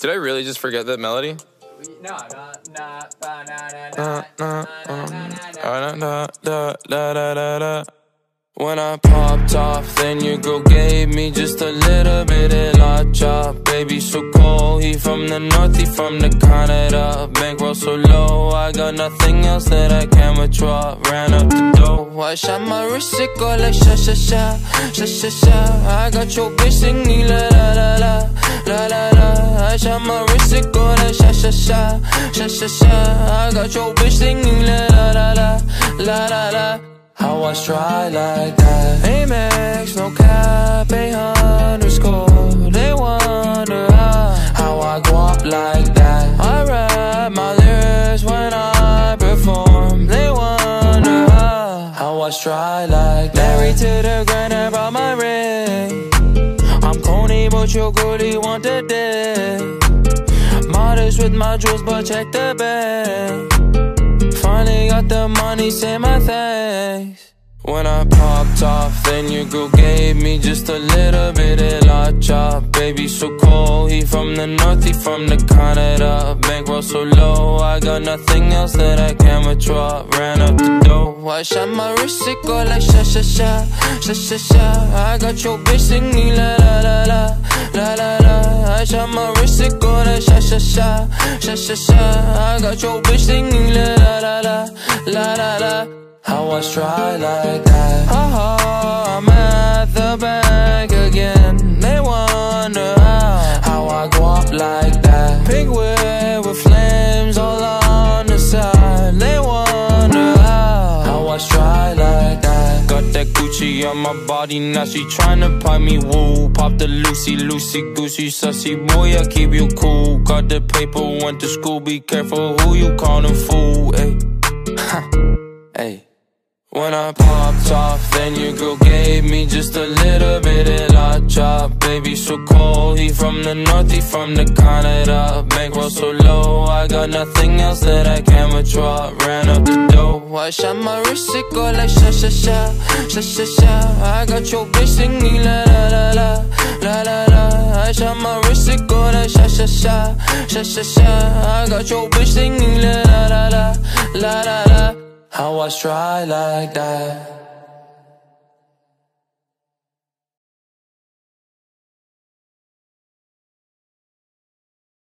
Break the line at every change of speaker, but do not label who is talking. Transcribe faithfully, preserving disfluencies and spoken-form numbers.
Did I really just forget that melody?
No, no, no, ba, na, na,
Na,
na,
na,
na,
um,
na, na, na.
ah, da, da, da, da, da. When I popped off, then your girl gave me just a little bit of la chop. Baby so cold, he from the north, he from the Canada. Bankroll so low, I got nothing else that I can withdraw. Ran up the dough, I shot my wrist, it go like sha sha sha, sha sha sha. I got your bitch singing la la la la, la la la. I shot my wrist, it go like sha sha sha, sha sha sha. I got your bitch singing la la la la, la la la. How I try like that? Amex, no cap, a underscore. They wonder how, how I go up like that. I rap my lyrics when I perform. They wonder how, how I try like that. Married to the grind, I brought my ring. I'm corny, but your girlie want the dick. Modest with my jewels, but check the bag. Finally got the money, say my thanks. When I popped off, then your girl gave me just a little bit of la chop. Baby so cold, he from the north, he from the Canada. Bankroll so low, I got nothing else that I can withdraw. Ran up the dough, I shot my wrist, it go like sha sha sha, sha sha sha. I got your bitch singing la la la la, la la la. I shot my wrist, it go like sha sha sha, sha sha sha. I got your bitch singing la la la la, la la la. How I try like that? Haha, I'm at the bank again. They wonder how, how I go up like that. Pink whip with flames all on the side. They wonder how, how I try like that. Got that Gucci on my body, now she tryna pipe me woo. Pop the Lucy, Lucy, Goosey, sussy boy, I keep you cool. Got the paper, went to school, be careful who you callin' fool, ayy. Ayy. When I popped off, then your girl gave me just a little bit of la chop. Baby so cold, he from the north, he from the Canada. Bankroll so low, I got nothing else that I can withdraw. Ran up the dough, I shot my wrist, it go like sha sha sha, sha sha sha. I got your bitch singing la la la la, la la la. I shot my wrist, it go like sha sha sha, sha sha sha. I got your bitch singing la la la la, la la la. How I try like that?